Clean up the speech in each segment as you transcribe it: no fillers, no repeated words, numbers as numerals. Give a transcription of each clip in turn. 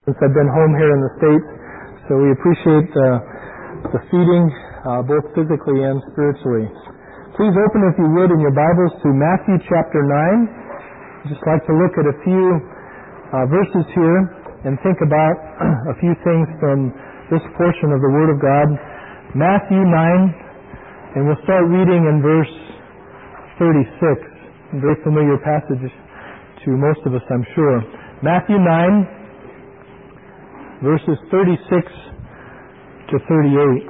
since I've been home here in the States. So we appreciate the feeding, both physically and spiritually. Please open, if you would, in your Bibles to Matthew chapter 9. I'd just like to look at a few verses here and think about a few things from this portion of the Word of God. Matthew 9, and we'll start reading in verse 36. A very familiar passage to most of us, I'm sure. Matthew 9, verses 36 to 38.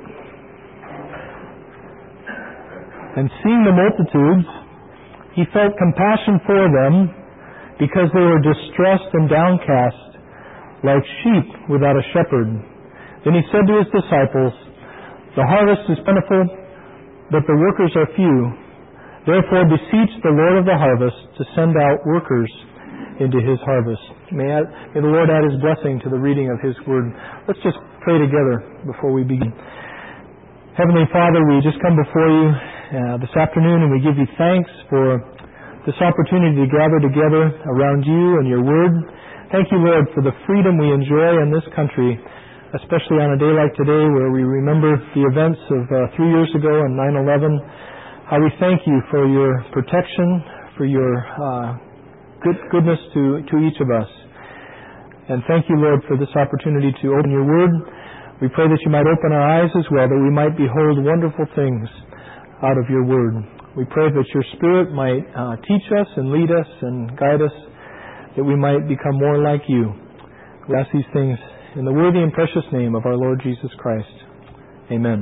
And seeing the multitudes, he felt compassion for them, because they were distressed and downcast, like sheep without a shepherd. Then he said to his disciples, "The harvest is plentiful, but the workers are few. Therefore beseech the Lord of the harvest to send out workers into His harvest." May the Lord add His blessing to the reading of His Word. Let's just pray together before we begin. Heavenly Father, we just come before you this afternoon, and we give you thanks for this opportunity to gather together around you and your Word. Thank you, Lord, for the freedom we enjoy in this country, especially on a day like today where we remember the events of 3 years ago on 9/11. How we thank you for your protection, for your goodness to each of us. And thank you, Lord, for this opportunity to open your Word. We pray that you might open our eyes as well, that we might behold wonderful things out of your Word. We pray that your Spirit might teach us and lead us and guide us, that we might become more like you. We ask these things in the worthy and precious name of our Lord Jesus Christ. Amen.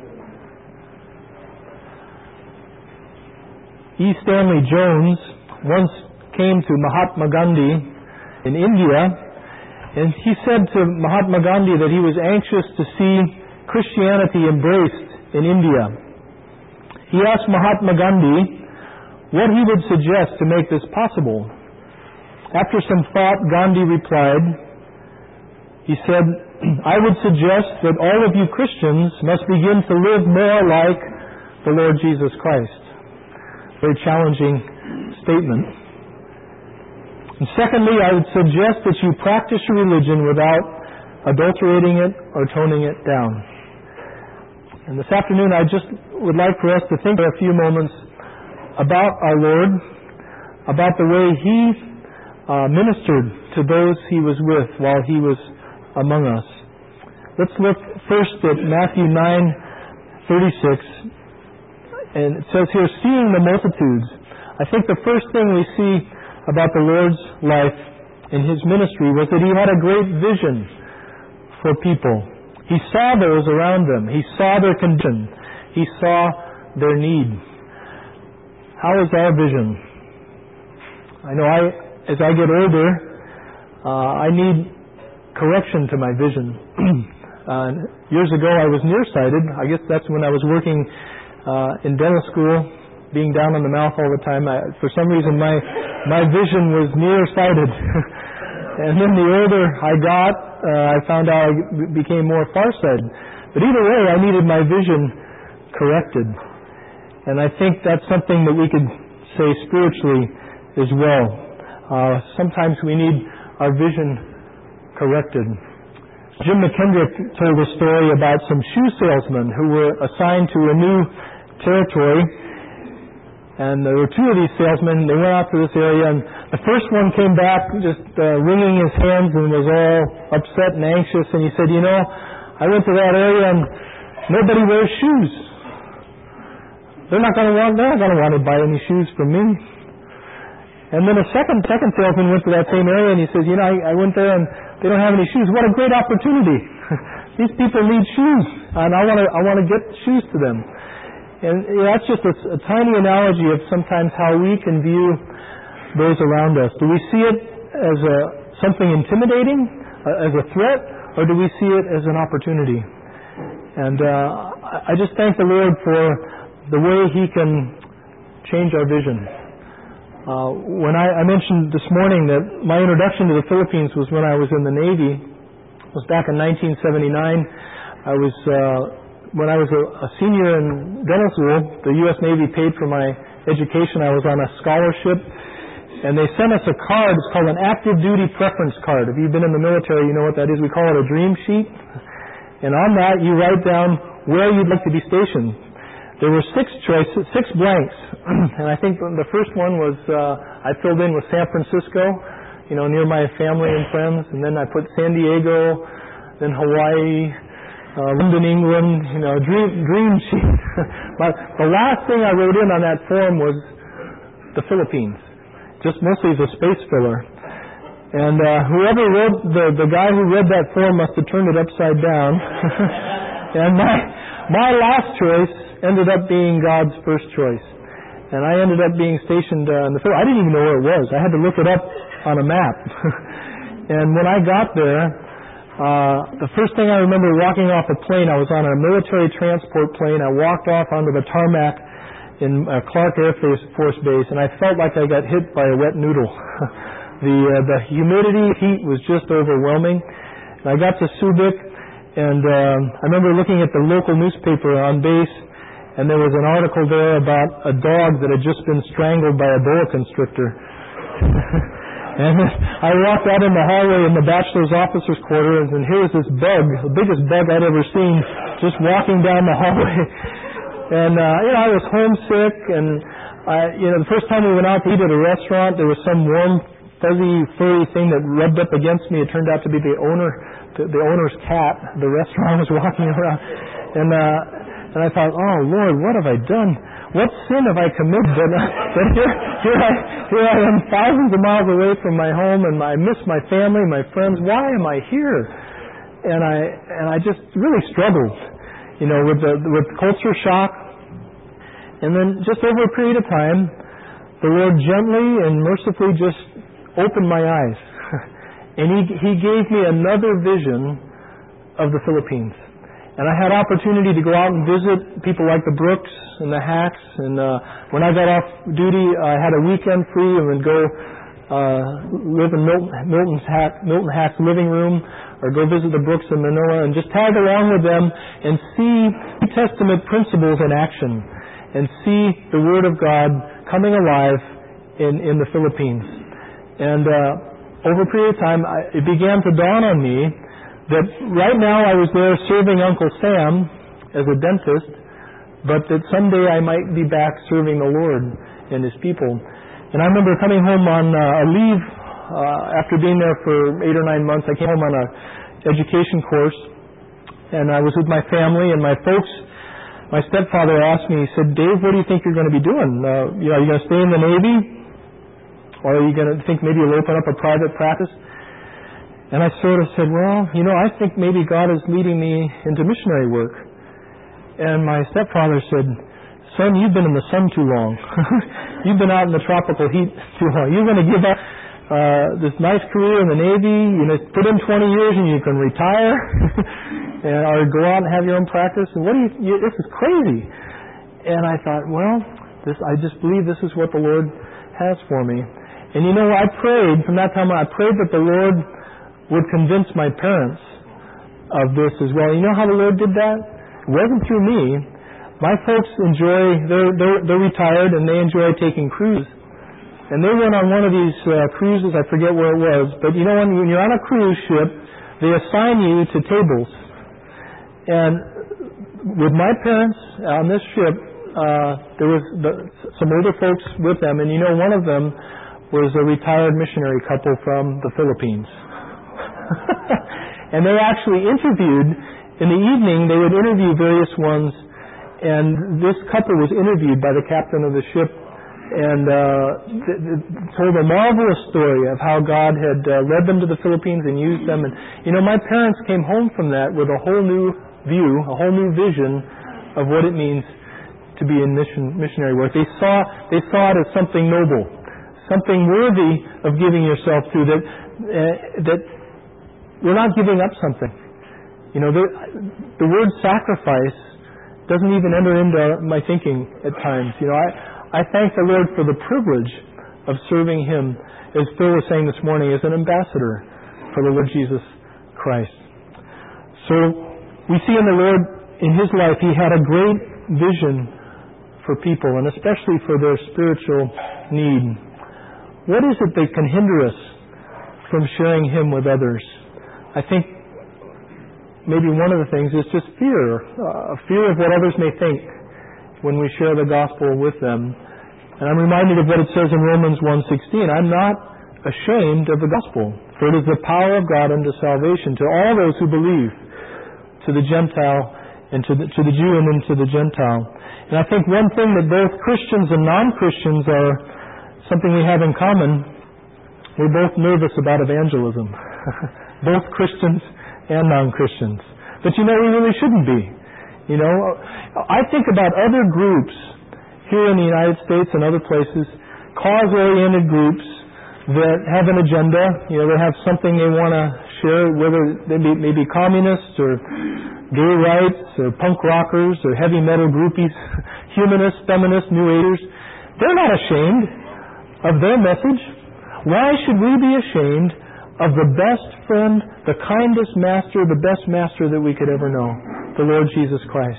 E. Stanley Jones once came to Mahatma Gandhi in India, and he said to Mahatma Gandhi that he was anxious to see Christianity embraced in India. He asked Mahatma Gandhi what he would suggest to make this possible. After some thought, Gandhi replied, he said, "I would suggest that all of you Christians must begin to live more like the Lord Jesus Christ." Very challenging statement. And secondly, I would suggest that you practice your religion without adulterating it or toning it down. And this afternoon, I just would like for us to think for a few moments about our Lord, about the way He ministered to those He was with while He was among us. Let's look first at Matthew 9:36. And it says here, seeing the multitudes. I think the first thing we see about the Lord's life in His ministry was that He had a great vision for people. He saw those around them. He saw their condition. He saw their need. How is our vision? I know as I get older, I need correction to my vision. Years ago, I was nearsighted. I guess that's when I was working in dental school, being down on the mouth all the time. For some reason, my vision was nearsighted. And then the older I got, I found out I became more farsighted. But either way, I needed my vision corrected. And I think that's something that we could say spiritually as well. Sometimes we need our vision corrected. Jim McKendrick told a story about some shoe salesmen who were assigned to a new territory. And there were two of these salesmen. They went out to this area, and the first one came back just wringing his hands and was all upset and anxious. And he said, I went to that area and nobody wears shoes. They're not going to want to buy any shoes from me. And then a second salesman went to that same area, and he says, I went there and they don't have any shoes. What a great opportunity! These people need shoes, and I want to get shoes to them. And that's just a tiny analogy of sometimes how we can view those around us. Do we see it as something intimidating, as a threat, or do we see it as an opportunity? And I just thank the Lord for the way He can change our vision. When I mentioned this morning that my introduction to the Philippines was when I was in the Navy. It was back in 1979. When I was a senior in dental school, the U.S. Navy paid for my education. I was on a scholarship, And they sent us a card. It's called an active duty preference card. If you've been in the military, you know what that is. We call it a dream sheet. And on that, you write down where you'd like to be stationed. There were 6 choices, 6 blanks. And I think the first one was, I filled in with San Francisco, near my family and friends. And then I put San Diego, then Hawaii, London, England, dream sheet. But the last thing I wrote in on that form was the Philippines. Just mostly as a space filler. And whoever wrote, the guy who read that form must have turned it upside down. And my last choice ended up being God's first choice. And I ended up being stationed in the Philippines. I didn't even know where it was. I had to look it up on a map. And when I got there, the first thing I remember walking off a plane, I was on a military transport plane. I walked off onto the tarmac in Clark Air Force Base, and I felt like I got hit by a wet noodle. The humidity, heat was just overwhelming. And I got to Subic, and I remember looking at the local newspaper on base, and there was an article there about a dog that had just been strangled by a boa constrictor. And I walked out in the hallway in the bachelor's officers' quarters, and here was this bug, the biggest bug I'd ever seen, just walking down the hallway. And, I was homesick, and, the first time we went out to eat at a restaurant, there was some warm, fuzzy, furry thing that rubbed up against me. It turned out to be the owner's cat. The restaurant was walking around. And I thought, oh, Lord, what have I done? What sin have I committed? But here I am thousands of miles away from my home, and I miss my family, my friends. Why am I here? And I just really struggled. With culture shock. And then just over a period of time, the Lord gently and mercifully just opened my eyes. And He gave me another vision of the Philippines. And I had opportunity to go out and visit people like the Brooks and the Hacks. And when I got off duty, I had a weekend free and would go live in Milton Hack's living room, or go visit the Brooks in Manila and just tag along with them and see New Testament principles in action and see the Word of God coming alive in the Philippines. And over a period of time, it began to dawn on me that right now I was there serving Uncle Sam as a dentist, but that someday I might be back serving the Lord and His people. And I remember coming home on a leave after being there for 8 or 9 months. I came home on a education course, and I was with my family and my folks. My stepfather asked me, he said, Dave, what do you think you're going to be doing? Are you going to stay in the Navy? Or are you going to think maybe you'll open up a private practice? And I sort of said, well, I think maybe God is leading me into missionary work. And my stepfather said, son, you've been in the sun too long. You've been out in the tropical heat too long. You're going to give up this nice career in the Navy, put in 20 years and you can retire, or go out and have your own practice. And this is crazy. And I thought, well, I just believe this is what the Lord has for me. And I prayed from that time on. I prayed that the Lord would convince my parents of this as well. You know how the Lord did that? It wasn't through me. My folks they're retired and they enjoy taking cruises. And they went on one of these cruises, I forget where it was, but when you're on a cruise ship, they assign you to tables. And with my parents on this ship, there was some older folks with them, and one of them was a retired missionary couple from the Philippines. And they actually interviewed, in the evening, they would interview various ones, and this couple was interviewed by the captain of the ship, and told a marvelous story of how God had led them to the Philippines and used them. And my parents came home from that with a whole new view, a whole new vision of what it means to be in missionary work. They saw it as something noble, something worthy of giving yourself to. That we're not giving up something. The word sacrifice doesn't even enter into my thinking at times. I thank the Lord for the privilege of serving Him, as Phil was saying this morning, as an ambassador for the Lord Jesus Christ. So we see in the Lord, in His life, He had a great vision for people, and especially for their spiritual need. what is it that can hinder us from sharing Him with others? I think maybe one of the things is just fear of what others may think when we share the gospel with them. And I'm reminded of what it says in Romans 1:16, I'm not ashamed of the gospel, for it is the power of God unto salvation to all those who believe, to the Gentile and to the Jew and to the Gentile. And I think one thing that both Christians and non-Christians are something we have in common, we're both nervous about evangelism. Both Christians and non-Christians. But we really shouldn't be. I think about other groups here in the United States and other places, cause-oriented groups that have an agenda. They have something they want to share, whether they may be communists or gay rights or punk rockers or heavy metal groupies, humanists, feminists, New Agers. They're not ashamed of their message. Why should we be ashamed of the best friend, the kindest master, the best master that we could ever know, the Lord Jesus Christ?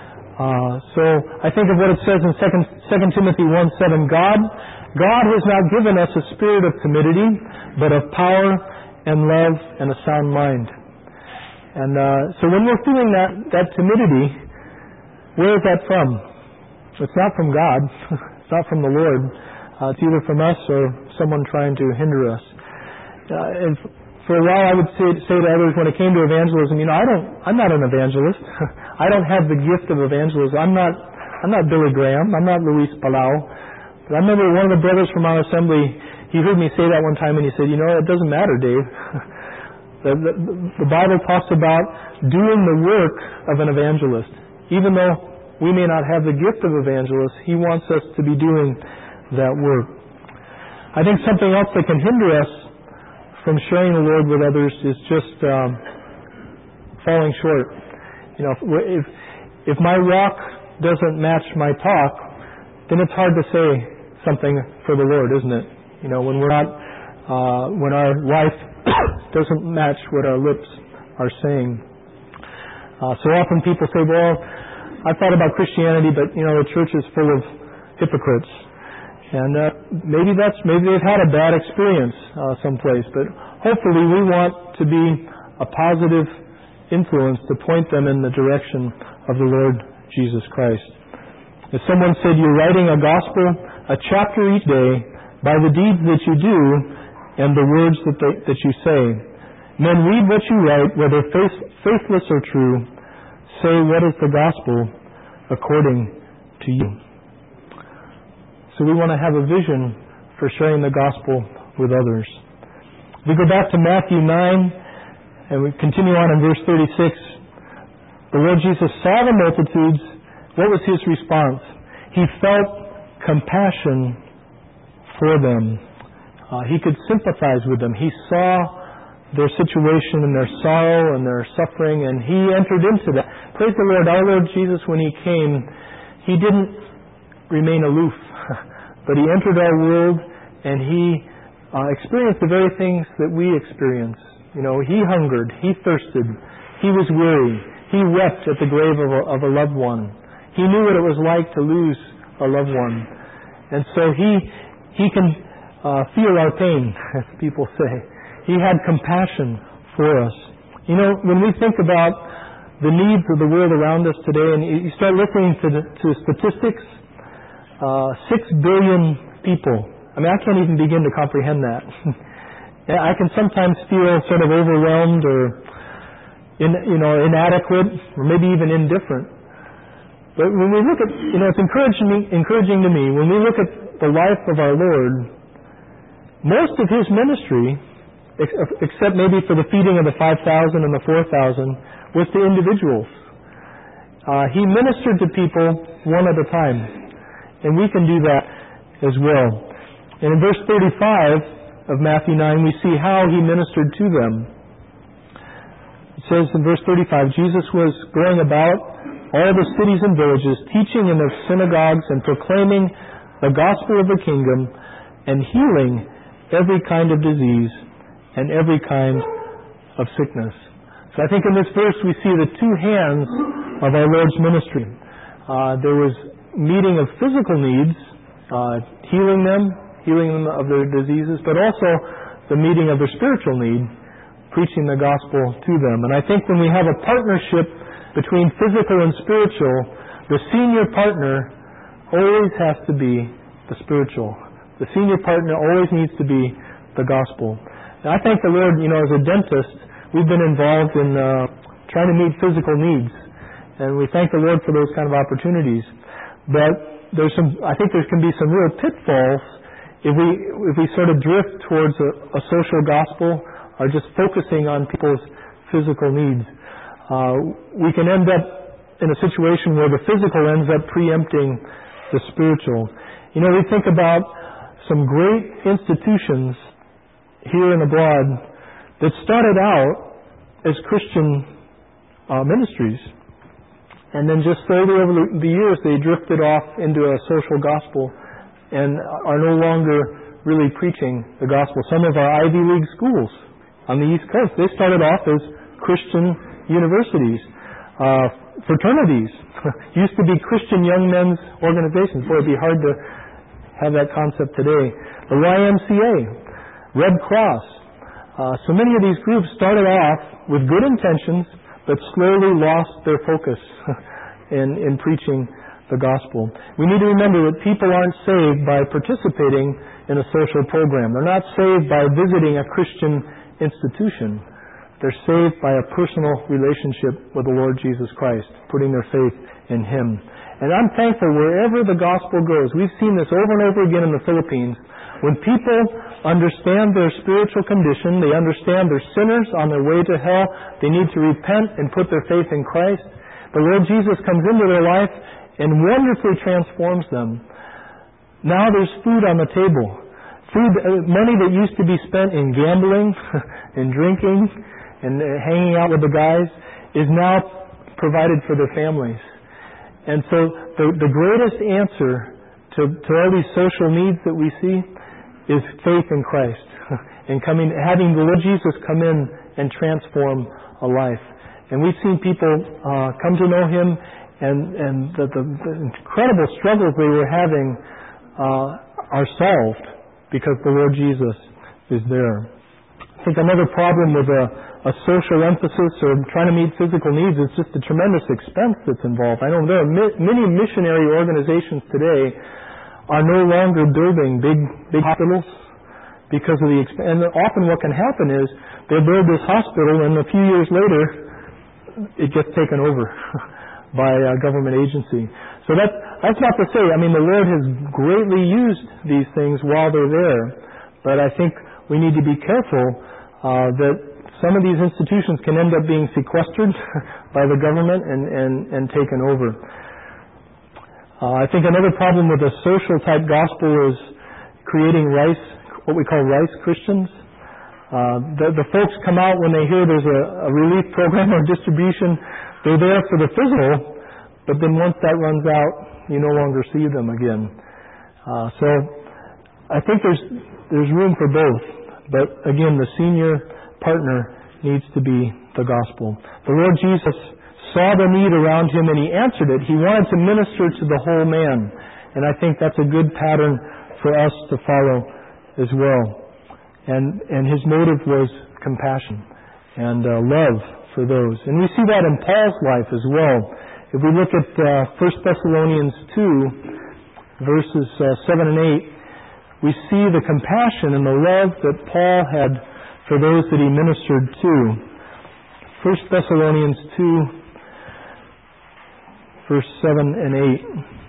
So I think of what it says in 2 Timothy 1:7, God has not given us a spirit of timidity, but of power and love and a sound mind. And so when we're feeling that timidity, where is that from? It's not from God. It's not from the Lord. It's either from us or someone trying to hinder us. And for a while I would say to others when it came to evangelism, I'm not an evangelist. I don't have the gift of evangelism. I'm not Billy Graham. I'm not Luis Palau. But I remember one of the brothers from our assembly, he heard me say that one time and he said, it doesn't matter, Dave. The Bible talks about doing the work of an evangelist. Even though we may not have the gift of evangelist, He wants us to be doing that work. I think something else that can hinder us from sharing the Lord with others is just falling short. If my walk doesn't match my talk, then it's hard to say something for the Lord, isn't it? When we're not, when our life doesn't match what our lips are saying. So often people say, well, I thought about Christianity, but the church is full of hypocrites. And maybe they've had a bad experience someplace, but hopefully we want to be a positive influence to point them in the direction of the Lord Jesus Christ. As someone said, you're writing a gospel, a chapter each day, by the deeds that you do and the words that you say. Men read what you write, whether faithless or true. Say what is the gospel according to you. So we want to have a vision for sharing the gospel with others. We go back to Matthew 9 and we continue on in verse 36. The Lord Jesus saw the multitudes. What was His response? He felt compassion for them. He could sympathize with them. He saw their situation and their sorrow and their suffering, and He entered into that. Praise the Lord. Our Lord Jesus, when He came, He didn't remain aloof, but He entered our world and He experienced the very things that we experience. He hungered, He thirsted, He was weary, He wept at the grave of a loved one. He knew what it was like to lose a loved one. And so He can feel our pain, as people say. He had compassion for us. When we think about the needs of the world around us today, and you start listening to statistics, 6 billion people. I can't even begin to comprehend that. I can sometimes feel sort of overwhelmed or inadequate, or maybe even indifferent. But when we look at, it's encouraging to me, when we look at the life of our Lord, most of His ministry, except maybe for the feeding of the 5,000 and the 4,000, was to individuals. He ministered to people one at a time. And we can do that as well. And in verse 35 of Matthew 9, we see how He ministered to them. It says in verse 35, Jesus was going about all the cities and villages, teaching in their synagogues and proclaiming the gospel of the kingdom and healing every kind of disease and every kind of sickness. So I think in this verse we see the two hands of our Lord's ministry. There was meeting of physical needs, healing them, healing them of their diseases, but also the meeting of their spiritual need, preaching the gospel to them. And I think when we have a partnership between physical and spiritual, the senior partner always has to be the spiritual. The senior partner always needs to be the gospel. And I thank the Lord, as a dentist, we've been involved in trying to meet physical needs. And we thank the Lord for those kind of opportunities. But I think there can be some real pitfalls if we sort of drift towards a social gospel or just focusing on people's physical needs. We can end up in a situation where the physical ends up preempting the spiritual. We think about some great institutions here and abroad that started out as Christian ministries, and then just slowly over the years they drifted off into a social gospel and are no longer really preaching the gospel. Some of our Ivy League schools on the East Coast, they started off as Christian universities. Fraternities used to be Christian young men's organizations. Boy, it'd be hard to have that concept today. The YMCA, Red Cross. So many of these groups started off with good intentions, but slowly lost their focus in preaching the gospel. We need to remember that people aren't saved by participating in a social program. They're not saved by visiting a Christian institution. They're saved by a personal relationship with the Lord Jesus Christ, putting their faith in Him. And I'm thankful wherever the gospel goes. We've seen this over and over again in the Philippines. When people understand their spiritual condition, they understand they're sinners on their way to hell, they need to repent and put their faith in Christ. The Lord Jesus comes into their life and wonderfully transforms them. Now there's food on the table. Money that used to be spent in gambling and drinking and hanging out with the guys is now provided for their families. And so the greatest answer to all these social needs that we see is faith in Christ and having the Lord Jesus come in and transform a life. And we've seen people come to know Him, and the incredible struggles they were having are solved because the Lord Jesus is there. I think another problem with a social emphasis or trying to meet physical needs is just the tremendous expense that's involved. I know there are many missionary organizations today are no longer building big hospitals because of the expense. And often what can happen is they build this hospital and a few years later it gets taken over by a government agency. So that's not to say, the Lord has greatly used these things while they're there, but I think we need to be careful that some of these institutions can end up being sequestered by the government and taken over. I think another problem with a social type gospel is creating what we call rice Christians. The folks come out when they hear there's a relief program or distribution. They're there for the physical, but then once that runs out, you no longer see them again. So I think there's room for both. But again, the senior partner needs to be the gospel. The Lord Jesus saw the need around Him and He answered it. He wanted to minister to the whole man. And I think that's a good pattern for us to follow as well. And His motive was compassion and love for those. And we see that in Paul's life as well. If we look at 1 Thessalonians 2, verses 7 and 8, we see the compassion and the love that Paul had for those that he ministered to. 1 Thessalonians 2, verse 7 and 8.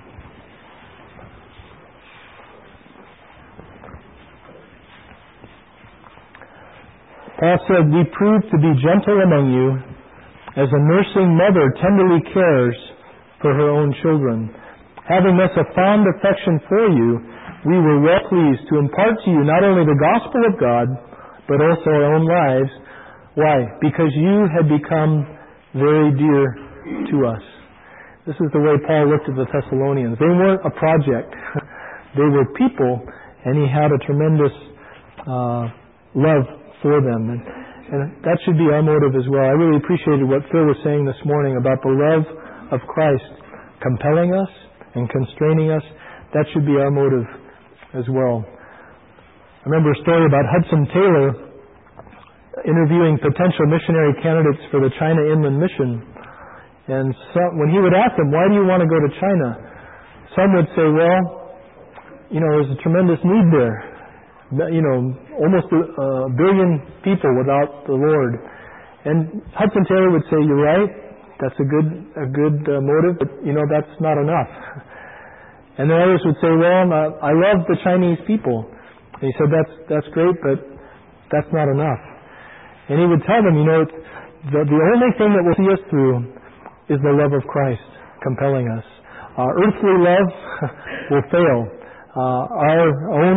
Paul said, "We prove to be gentle among you, as a nursing mother tenderly cares for her own children. Having thus a fond affection for you, we were well pleased to impart to you not only the gospel of God, but also our own lives." Why? Because you had become very dear to us. This is the way Paul looked at the Thessalonians. They weren't a project. They were people, and he had a tremendous love for them. And that should be our motive as well. I really appreciated what Phil was saying this morning about the love of Christ compelling us and constraining us. That should be our motive as well. I remember a story about Hudson Taylor interviewing potential missionary candidates for the China Inland Mission. And when he would ask them, why do you want to go to China? Some would say, well, there's a tremendous need there. Almost a billion people without the Lord. And Hudson Taylor would say, you're right, that's a good motive, but that's not enough. And then others would say, well, I love the Chinese people. And he said, that's great, but that's not enough. And he would tell them, the only thing that will see us through is the love of Christ compelling us. Earthly love will fail. Our own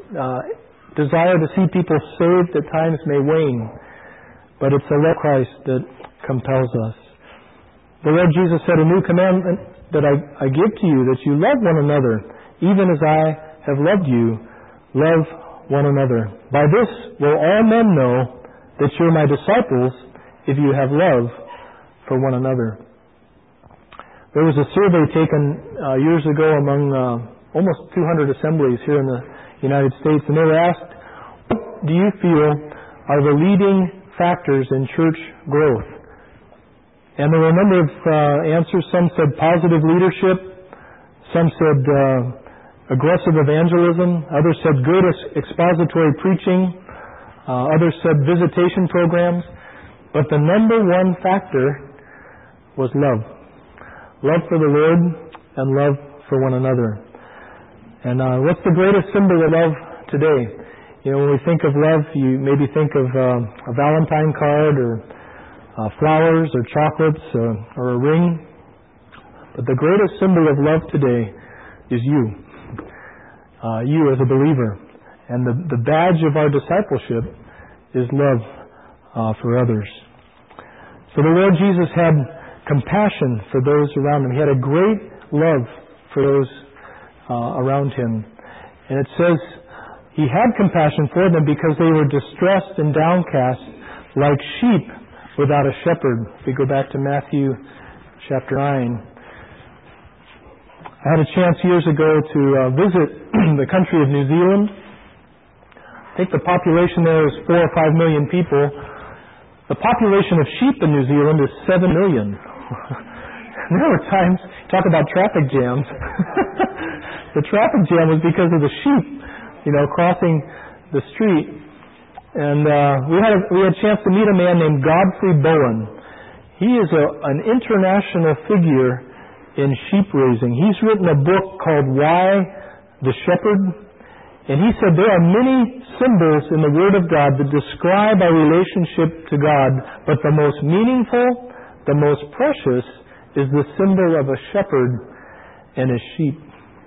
desire to see people saved at times may wane, but it's the love of Christ that compels us. The Lord Jesus said, a new commandment that I give to you, that you love one another, even as I have loved you, love one another. By this will all men know that you're my disciples, if you have love for one another. There was a survey taken years ago among almost 200 assemblies here in the United States, and they were asked, what do you feel are the leading factors in church growth? And there were a number of answers. Some said positive leadership, some said aggressive evangelism, others said good expository preaching, others said visitation programs, but the number one factor was love. Love for the Lord and love for one another. And what's the greatest symbol of love today? When we think of love, you maybe think of a Valentine card or flowers or chocolates or a ring. But the greatest symbol of love today is you. You as a believer. And the badge of our discipleship is love for others. So the Lord Jesus had compassion for those around him. He had a great love for those around him. And it says he had compassion for them because they were distressed and downcast like sheep without a shepherd. If we go back to Matthew chapter 9. I had a chance years ago to visit the country of New Zealand. I think the population there is 4 or 5 million people. The population of sheep in New Zealand is 7 million. There were times, talk about traffic jams. The traffic jam was because of the sheep, crossing the street. And we had a chance to meet a man named Godfrey Bowen. He is an international figure in sheep raising. He's written a book called Why the Shepherd. And he said there are many symbols in the Word of God that describe our relationship to God, but the most meaningful, the most precious, is the symbol of a shepherd and his sheep.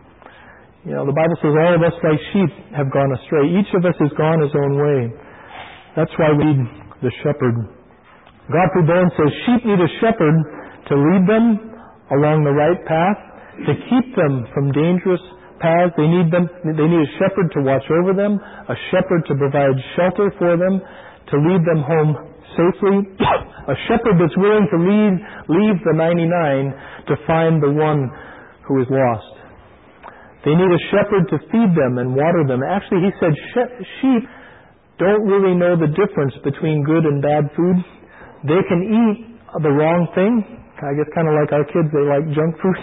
The Bible says all of us like sheep have gone astray. Each of us has gone his own way. That's why we need the shepherd. Godfrey Bowen says sheep need a shepherd to lead them along the right path, to keep them from dangerous paths. They need a shepherd to watch over them, a shepherd to provide shelter for them, to lead them home safely, a shepherd that's willing to leave the 99 to find the one who is lost. They need a shepherd to feed them and water them. Actually, he said sheep don't really know the difference between good and bad food. They can eat the wrong thing. I guess kind of like our kids, they like junk food.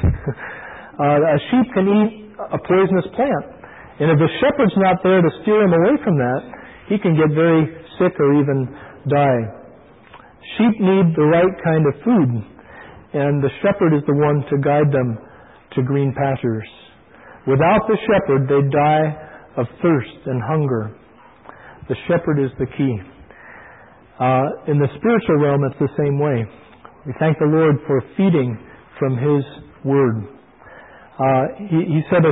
A sheep can eat a poisonous plant. And if the shepherd's not there to steer him away from that, he can get very sick or even die. Sheep need the right kind of food, and the shepherd is the one to guide them to green pastures. Without the shepherd, they die of thirst and hunger. The shepherd is the key. In the spiritual realm, it's the same way. We thank the Lord for feeding from His Word. He said a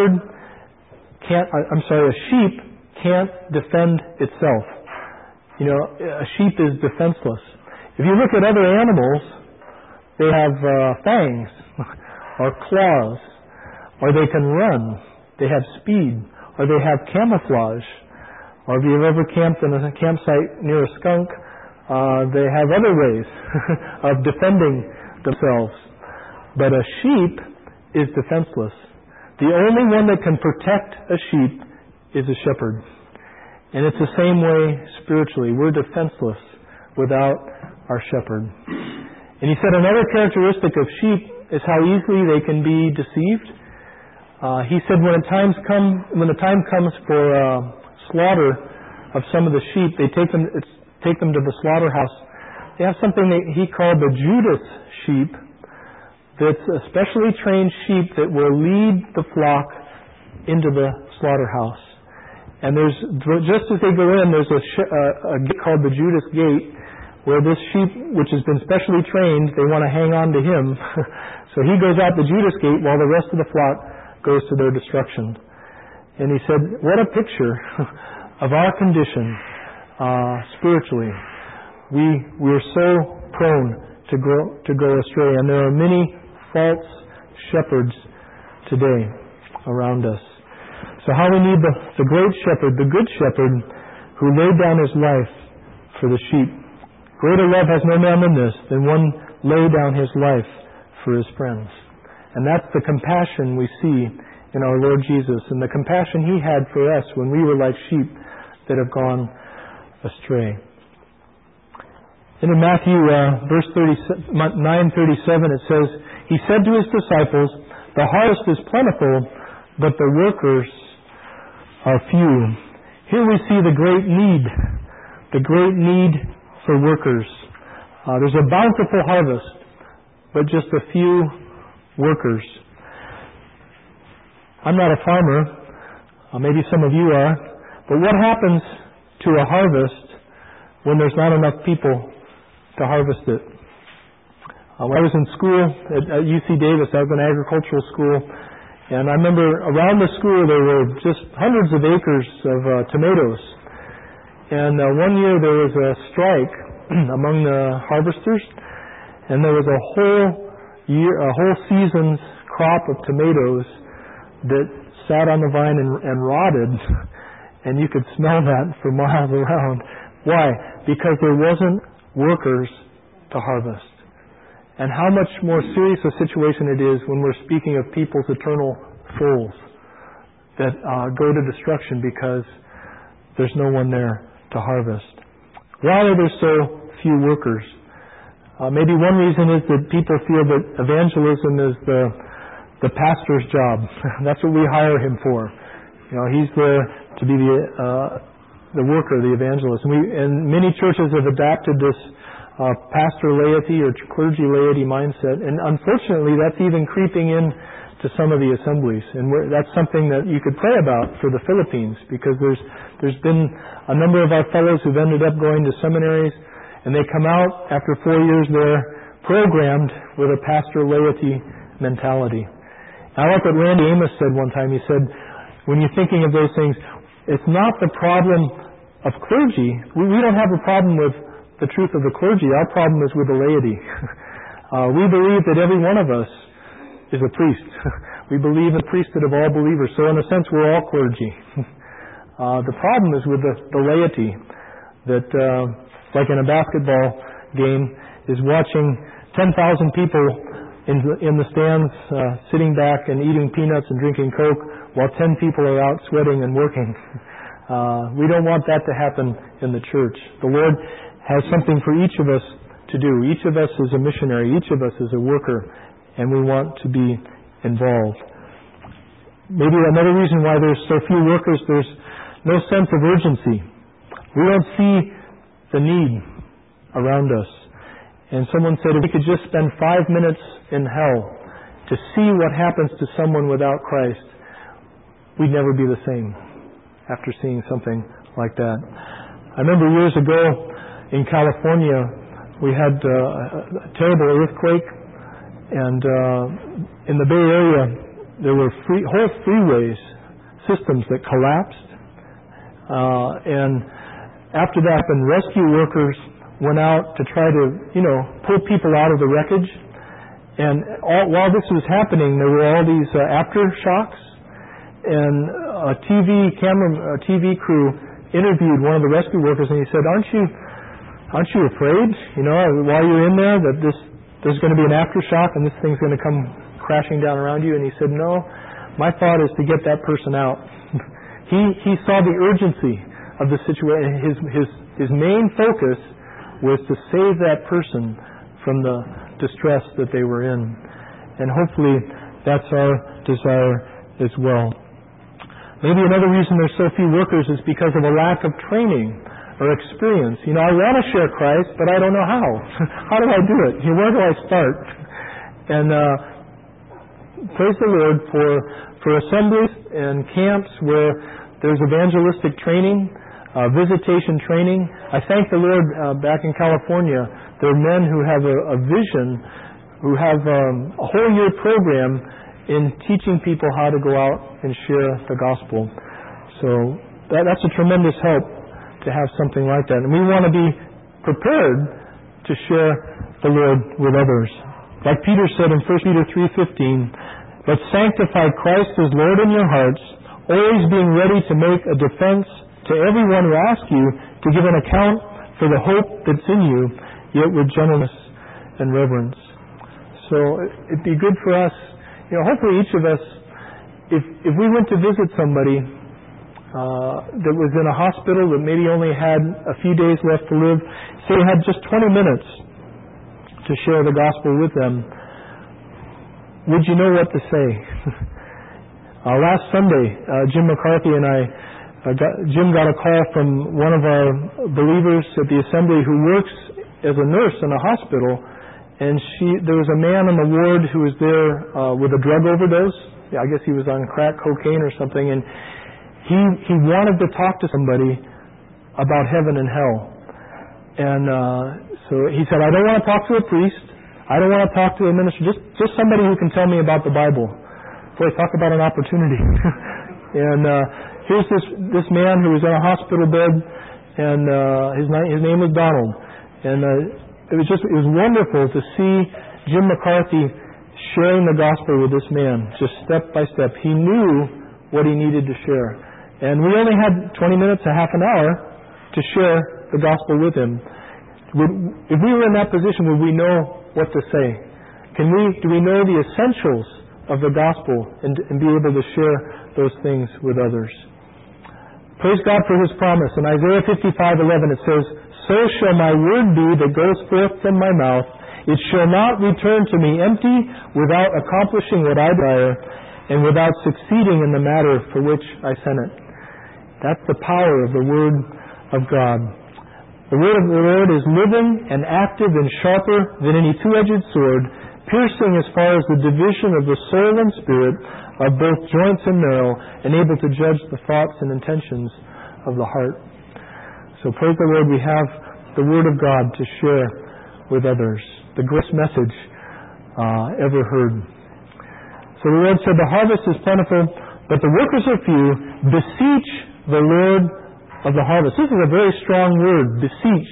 sheep can't defend itself. A sheep is defenseless. If you look at other animals, they have fangs or claws, or they can run, they have speed, or they have camouflage. Or if you've ever camped in a campsite near a skunk, they have other ways of defending themselves. But a sheep is defenseless. The only one that can protect a sheep is a shepherd. And it's the same way spiritually. We're defenseless without our shepherd. And he said another characteristic of sheep is how easily they can be deceived. He said when the time comes for slaughter of some of the sheep, they take them to the slaughterhouse. They have something that he called the Judas sheep. That's a specially trained sheep that will lead the flock into the slaughterhouse. And there's, just as they go in, there's a gate called the Judas gate, where this sheep, which has been specially trained, they want to hang on to him. So he goes out the Judas gate while the rest of the flock goes to their destruction. And he said, what a picture of our condition spiritually. We're so prone to go astray, and there are many false shepherds today around us. So how we need the great shepherd, the good shepherd, who laid down his life for the sheep. Greater love has no man than this, than one lay down his life for his friends. And that's the compassion we see in our Lord Jesus, and the compassion he had for us when we were like sheep that have gone astray. And in Matthew verse 9:37 it says, he said to his disciples, the harvest is plentiful, but the workers are few. Here we see the great need for workers. There's a bountiful harvest, but just a few workers. I'm not a farmer. Maybe some of you are. But what happens to a harvest when there's not enough people to harvest it? When I was in school at UC Davis, I was in agricultural school, and I remember around the school there were just hundreds of acres of tomatoes. And one year there was a strike among the harvesters, and there was a whole season's crop of tomatoes that sat on the vine and rotted, and you could smell that for miles around. Why? Because there wasn't workers to harvest. And how much more serious a situation it is when we're speaking of people's eternal souls that go to destruction because there's no one there to harvest. Why are there so few workers? Maybe one reason is that people feel that evangelism is the pastor's job. That's what we hire him for. He's there to be the worker, the evangelist. And many churches have adapted this pastor laity or clergy laity mindset, and unfortunately that's even creeping in to some of the assemblies, and that's something that you could pray about for the Philippines, because there's been a number of our fellows who've ended up going to seminaries, and they come out after 4 years they're programmed with a pastor laity mentality. I like what Randy Amos said one time. He said, when you're thinking of those things, it's not the problem of clergy. We don't have a problem with the truth of the clergy. Our problem is with the laity. We believe that every one of us is a priest. We believe in the priesthood of all believers. So in a sense, we're all clergy. The problem is with the laity that, like in a basketball game, is watching 10,000 people in the stands sitting back and eating peanuts and drinking Coke while 10 people are out sweating and working. We don't want that to happen in the church. The Lord has something for each of us to do. Each of us is a missionary. Each of us is a worker, and we want to be involved. Maybe another reason why there's so few workers, there's no sense of urgency. We don't see the need around us. And someone said if we could just spend 5 minutes in hell to see what happens to someone without Christ, we'd never be the same after seeing something like that. I remember years ago in California, we had a terrible earthquake, and in the Bay Area, there were whole freeways systems that collapsed. And after that, then rescue workers went out to try to, pull people out of the wreckage. And while this was happening, there were all these aftershocks, and a TV crew interviewed one of the rescue workers, and he said, Aren't you afraid, while you're in there, that there's going to be an aftershock and this thing's going to come crashing down around you? And he said, no, my thought is to get that person out. He saw the urgency of the situation. His main focus was to save that person from the distress that they were in. And hopefully that's our desire as well. Maybe another reason there's so few workers is because of a lack of training or experience. I want to share Christ, but I don't know how. How do I do it? Where do I start? And praise the Lord for assemblies and camps where there's evangelistic training, visitation training. I thank the Lord back in California, there are men who have a vision, who have a whole year program in teaching people how to go out and share the gospel. So that's a tremendous help to have something like that. And we want to be prepared to share the Lord with others. Like Peter said in 1 Peter 3:15, "But sanctify Christ as Lord in your hearts, always being ready to make a defense to everyone who asks you to give an account for the hope that's in you, yet with gentleness and reverence." So it'd be good for us, hopefully each of us, if we went to visit somebody that was in a hospital that maybe only had a few days left to live, say we had just 20 minutes to share the gospel with them, would you know what to say? Last Sunday, Jim McCarthy and Jim got a call from one of our believers at the assembly who works as a nurse in a hospital, and there was a man on the ward who was there with a drug overdose. I guess he was on crack cocaine or something, and he wanted to talk to somebody about heaven and hell. And so he said, "I don't want to talk to a priest. I don't want to talk to a minister. Just somebody who can tell me about the Bible." Boy, talk about an opportunity. And here's this man who was in a hospital bed, and his name was Donald. And it was wonderful to see Jim McCarthy sharing the gospel with this man, just step by step. He knew what he needed to share. And we only had 20 minutes, a half an hour to share the gospel with him. If we were in that position, would we know what to say? Do we know the essentials of the gospel and be able to share those things with others? Praise God for His promise. In Isaiah 55:11 it says, "So shall my word be that goes forth from my mouth. It shall not return to me empty, without accomplishing what I desire, and without succeeding in the matter for which I sent it." That's the power of the Word of God. The Word of the Lord is living and active and sharper than any two-edged sword, piercing as far as the division of the soul and spirit, of both joints and marrow, and able to judge the thoughts and intentions of the heart. So praise the Lord, we have the Word of God to share with others. The greatest message ever heard. So the Lord said, "The harvest is plentiful, but the workers are few. Beseech the Lord of the harvest." This is a very strong word, beseech.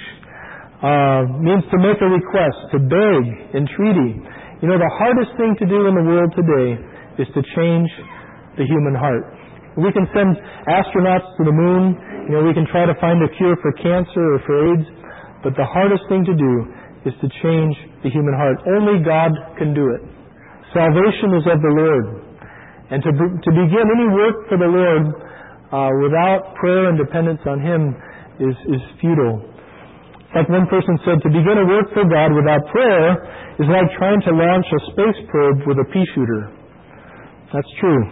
Means to make a request, to beg, entreaty. The hardest thing to do in the world today is to change the human heart. We can send astronauts to the moon. We can try to find a cure for cancer or for AIDS. But the hardest thing to do is to change the human heart. Only God can do it. Salvation is of the Lord. And to begin any work for the Lord without prayer and dependence on Him is futile. Like one person said, to begin a work for God without prayer is like trying to launch a space probe with a pea shooter. That's true.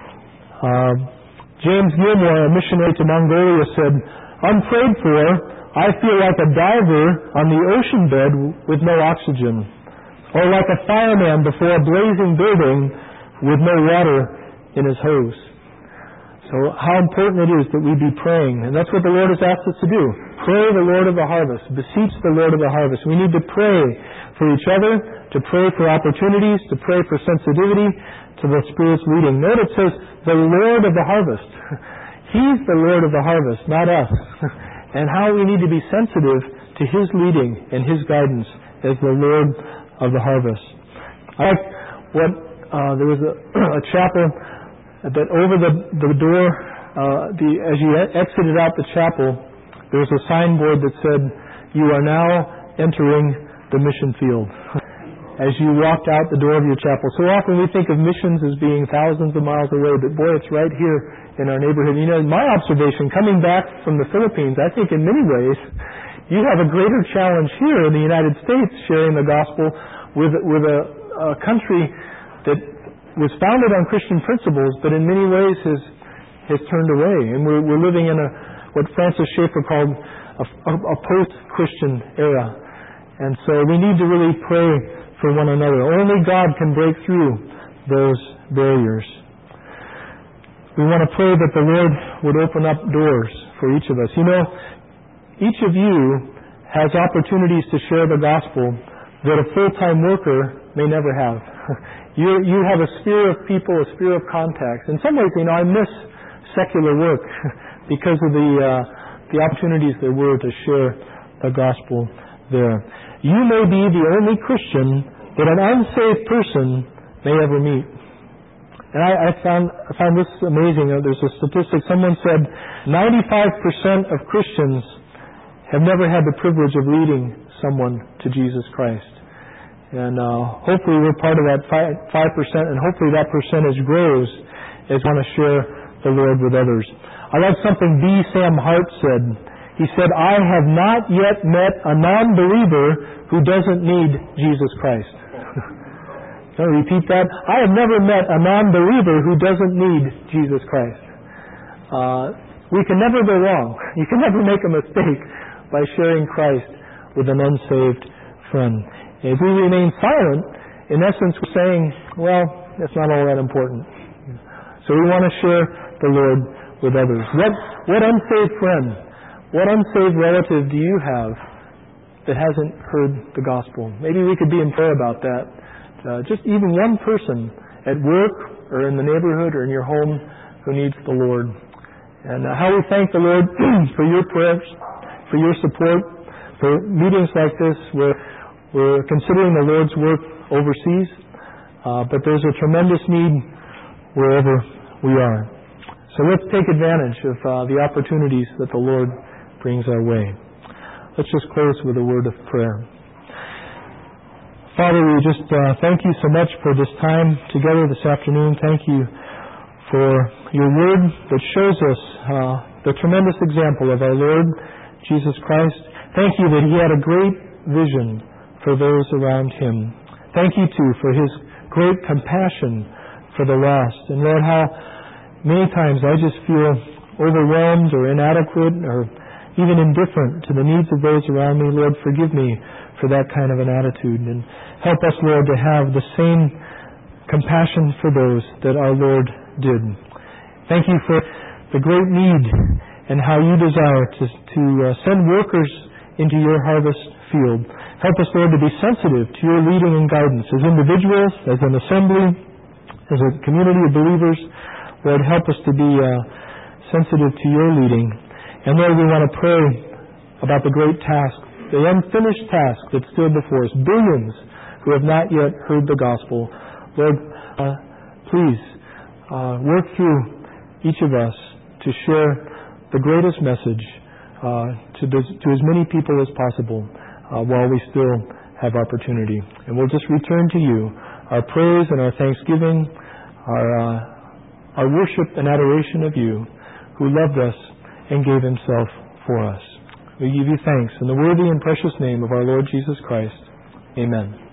James Gilmore, a missionary to Mongolia, said, "Unprayed for, I feel like a diver on the ocean bed with no oxygen, or like a fireman before a blazing building with no water in his hose." So how important it is that we be praying. And that's what the Lord has asked us to do. Pray the Lord of the harvest. Beseech the Lord of the harvest. We need to pray for each other, to pray for opportunities, to pray for sensitivity to the Spirit's leading. Note it says, the Lord of the harvest. He's the Lord of the harvest, not us. And how we need to be sensitive to His leading and His guidance as the Lord of the harvest. I like what, there was a chapel that over the door, as you exited out the chapel, there was a signboard that said, "You are now entering the mission field." as you walked out the door of your chapel. So often we think of missions as being thousands of miles away, but boy, it's right here in our neighborhood. You know, my observation, coming back from the Philippines, I think in many ways, you have a greater challenge here in the United States sharing the gospel with a country that was founded on Christian principles, but in many ways has turned away. And we're living in what Francis Schaeffer called a post-Christian era. And so we need to really pray for one another. Only God can break through those barriers. We want to pray that the Lord would open up doors for each of us. You know, each of you has opportunities to share the gospel that a full-time worker may never have. You have a sphere of people, a sphere of contacts. In some ways, you know, I miss secular work because of the opportunities there were to share the gospel there. You may be the only Christian that an unsaved person may ever meet. And I found this amazing. There's a statistic. Someone said 95% of Christians have never had the privilege of leading someone to Jesus Christ. And hopefully we're part of that 5%, and hopefully that percentage grows as we want to share the Lord with others. I like something B. Sam Hart said. He said, I have not yet met a non-believer who doesn't need Jesus Christ. Can I repeat that? I have never met a non-believer who doesn't need Jesus Christ. We can never go wrong. You can never make a mistake by sharing Christ with an unsaved friend. If we remain silent, in essence we're saying, well, that's not all that important. So we want to share the Lord with others. What unsaved friend, what unsaved relative do you have that hasn't heard the gospel? Maybe we could be in prayer about that. Just even one person at work or in the neighborhood or in your home who needs the Lord. And how we thank the Lord for your prayers, for your support, for meetings like this where we're considering the Lord's work overseas. But there's a tremendous need wherever we are. So let's take advantage of the opportunities that the Lord brings our way. Let's just close with a word of prayer. Father, we just thank you so much for this time together this afternoon. Thank you for your word that shows us the tremendous example of our Lord Jesus Christ. Thank you that he had a great vision for those around him. Thank you, too, for his great compassion for the lost. And Lord, how many times I just feel overwhelmed or inadequate or even indifferent to the needs of those around me. Lord, forgive me for that kind of an attitude. And help us, Lord, to have the same compassion for those that our Lord did. Thank you for the great need and how you desire to send workers into your harvest field. Help us, Lord, to be sensitive to your leading and guidance as individuals, as an assembly, as a community of believers. Lord, help us to be sensitive to your leading. And Lord, we want to pray about the great task, the unfinished task that stood before us. Billions who have not yet heard the gospel. Lord, please work through each of us to share the greatest message to as many people as possible while we still have opportunity. And we'll just return to you our praise and our thanksgiving, our worship and adoration of you who loved us and gave himself for us. We give you thanks in the worthy and precious name of our Lord Jesus Christ. Amen.